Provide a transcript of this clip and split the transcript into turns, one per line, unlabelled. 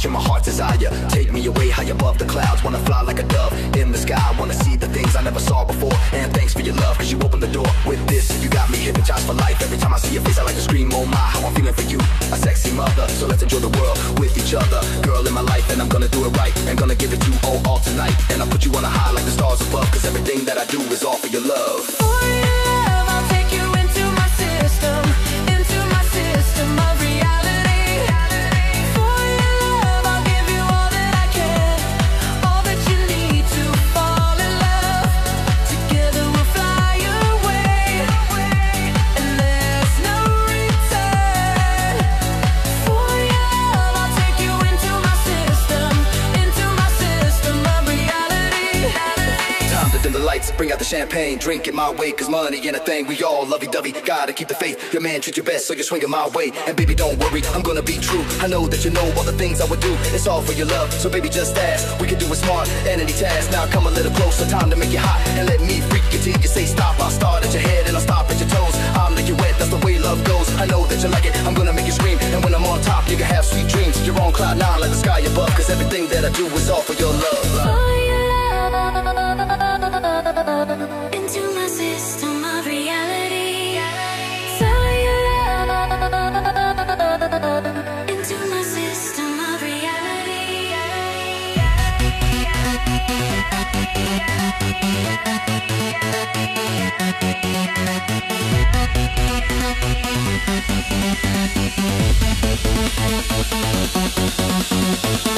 you're my heart's desire. Take me away high above the clouds, wanna fly like a dove in the sky. Wanna see the things I never saw before. And thanks for your love, cause you opened the door. With this, you got me hypnotized for life. Every time I see your face, I like to scream, oh my, how I'm feeling for you, a sexy mother. So let's enjoy the world with each other. Girl in my life, and I'm gonna do it right, and gonna give it to you all tonight. And I'll put you on a high like the stars above, cause everything that I do is all for your love.
For your love, I'll take you into my system of reality. For your love, I'll give you all that I can, all that you need to fall in love. Together we'll fly away, and there's no return. For your love, I'll take you into my system of reality.
Time to dim the lights, bring out the champagne, drink it my way, cause money ain't a thing. We all lovey-dovey, gotta keep the faith. Your man treat you best, so you're swinging my way. And baby, don't worry, I'm gonna be true. I know that you know all the things I would do. It's all for your love, so baby, just ask. We can do it smart, and any task. Now come a little closer, time to make you hot, and let me freak you till you say stop. I'll start at your head, and I'll stop at your toes. I'll make you wet, that's the way love goes. I know that you like it, I'm gonna make you scream. And when I'm on top, you can have sweet dreams. You're on cloud nine like the sky above, cause everything that I do is all for your love.
For your love, into my system of reality. For your love, into my system of reality.